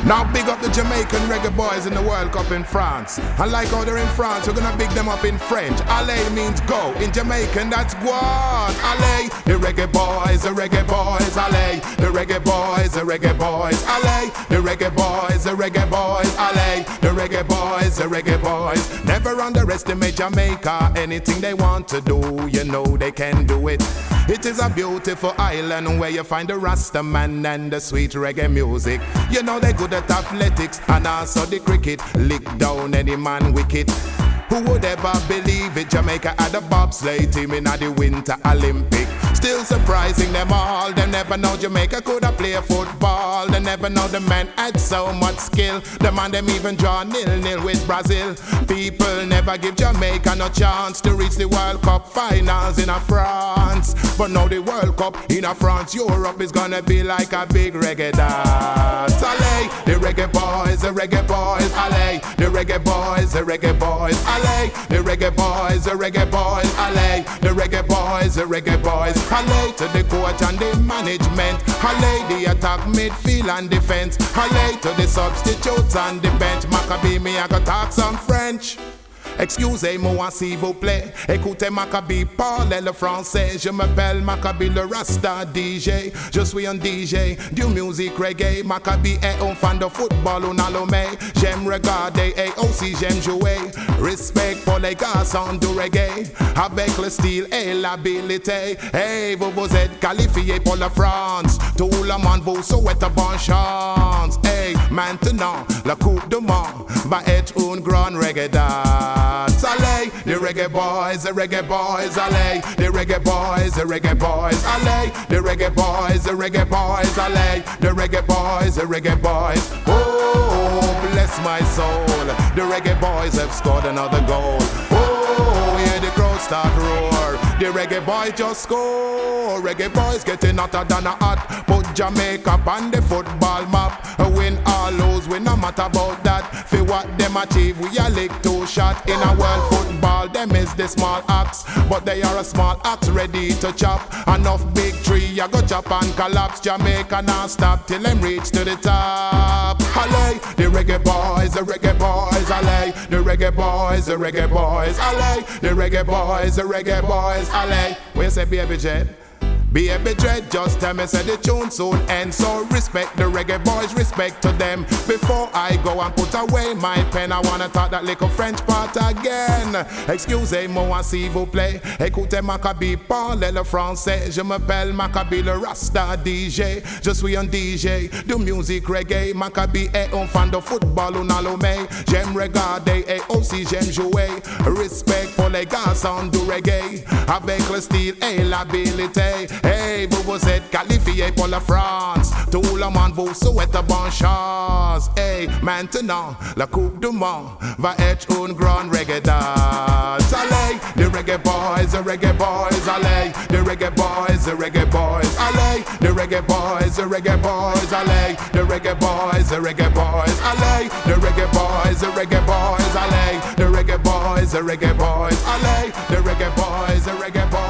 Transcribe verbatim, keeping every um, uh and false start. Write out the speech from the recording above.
Now big up the Jamaican reggae boys in the World Cup in France. And like how they're in France, we're gonna big them up in French. Allez means go, in Jamaican that's guan. Allez, the reggae boys, the reggae boys. Allez, the reggae boys, the reggae boys. Allez, the reggae boys, the reggae boys. Allez, the reggae boys, the reggae boys. Never underestimate Jamaica. Anything they want to do, you know they can do it. It is a beautiful island where you find the Rasta man and the sweet reggae music. You know they're good at athletics and also the cricket. Lick down any man wicked. Who would ever believe it? Jamaica had a bobsleigh team in the Winter Olympic. Still surprising them all. They never know Jamaica could have played football. They never know the men had so much skill. The man them even draw nil-nil with Brazil. People never give Jamaica no chance to reach the World Cup finals in a France. But now the World Cup in a France, Europe is gonna be like a big reggae dance. Allez, the reggae boys, the reggae boys. Allez, the reggae boys, the reggae boys. Allez, the reggae boys, the reggae boys. Allez, the reggae boys, the reggae boys. Allez to the coach and the management. Allez the attack, midfield and defense. Allez to the substitutes and the bench. Maccabee, me I go talk some French. Excusez-moi s'il vous plaît. Écoutez Maccabee parler le français. Je m'appelle Maccabee le Rasta D J. Je suis un D J du music reggae. Maccabee est un fan de football ou Nalomé. J'aime regarder et aussi j'aime jouer. Respect pour les garçons du reggae. Avec le style et l'habilité. Hey, vous vous êtes qualifiés pour la France. Tout le monde vous souhaite bonne chance. Hey, maintenant la Coupe du Monde va être une grande reggae dance. Allez, the reggae boys, the reggae boys. Allez, the reggae boys, the reggae boys. Allez, the reggae boys, the reggae boys. Allez, the reggae boys, the reggae boys. Oh, bless my soul. The reggae boys have scored another goal. Oh, hear the crowd start roar. The reggae boys just score. Reggae boys getting hotter than a hot. Put Jamaica on the football map. Win or lose, we no matter about that. For what them achieve, we a lick two shot. In a world football, them is the small axe. But they are a small axe ready to chop. Enough big tree, I go chop and collapse. Jamaica now stop till them reach to the top. Allez, the reggae boys, the reggae boys. Allez, the reggae boys, the reggae boys. Allez, the reggae boys, the reggae boys. Allez, where you say baby jet? Baby Dread, just tell me say the tune soon end. So respect the reggae boys, respect to them. Before I go and put away my pen, I wanna talk that little French part again. Excusez-moi s'il vous plaît. Écoutez Maccabee parler le français. Je m'appelle Maccabee le Rasta D J. Je suis un D J du music reggae. Maccabee est un fan de football ou Nalomé. J'aime regarder et aussi j'aime jouer. Respect pour les garçons du reggae. Avec le style et l'habilité. Hey, vous vous êtes qualifiés pour la France. Tout le monde vous souhaite bonne chance. Hey, maintenant, la Coupe du Monde va être une grande reggae dance. Allez, the reggae boys, the reggae boys. Allez, the reggae boys, the reggae boys. Allez, the reggae boys, the reggae boys. Allez, the reggae boys, the reggae boys. Allez, the reggae boys, the reggae boys. Allez, the reggae boys, the reggae boys. Allez, the reggae boys, the reggae boys.